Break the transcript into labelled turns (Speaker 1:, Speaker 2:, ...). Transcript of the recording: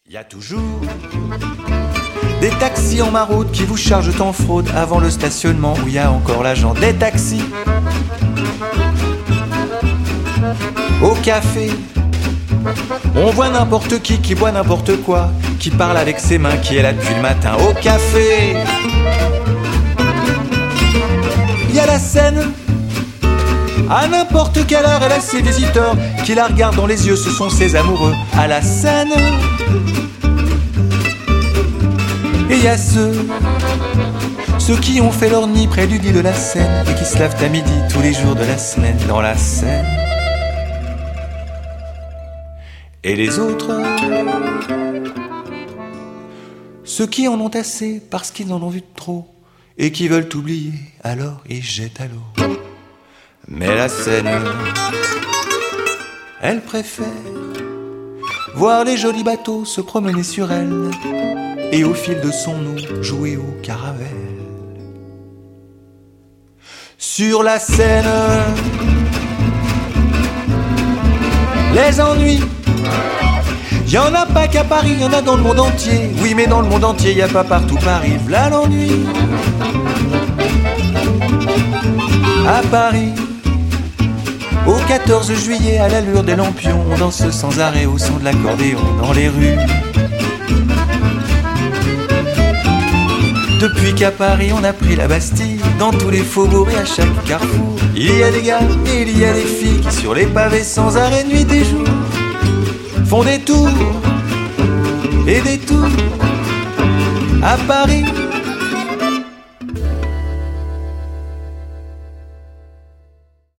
Speaker 1: Il y a toujours des taxis en maraude qui vous chargent en fraude avant le stationnement où il y a encore l'agent. Des taxis au café, on voit n'importe qui boit n'importe quoi, qui parle avec ses mains, qui est là depuis le matin. Au café, il y a la scène. À n'importe quelle heure, elle a ses visiteurs qui la regardent dans les yeux, ce sont ses amoureux. À la scène, et il y a ceux qui ont fait leur nid près du lit de la Seine et qui se lavent à midi tous les jours de la semaine dans la Seine. Et les autres, ceux qui en ont assez parce qu'ils en ont vu trop et qui veulent oublier, alors ils jettent à l'eau. Mais la Seine, elle préfère voir les jolis bateaux se promener sur elle et au fil de son eau jouer au caravelle. Sur la Seine, les ennuis, y en a pas qu'à Paris, y en a dans le monde entier. Oui, mais dans le monde entier, y a pas partout Paris. V'là l'ennui. À Paris, au 14 juillet, à l'allure des lampions, on danse sans arrêt au son de l'accordéon dans les rues. Depuis qu'à Paris on a pris la Bastille, dans tous les faubourgs et à chaque carrefour, il y a des gars et il y a des filles qui sur les pavés sans arrêt nuit et jour font des tours et des tours. À Paris,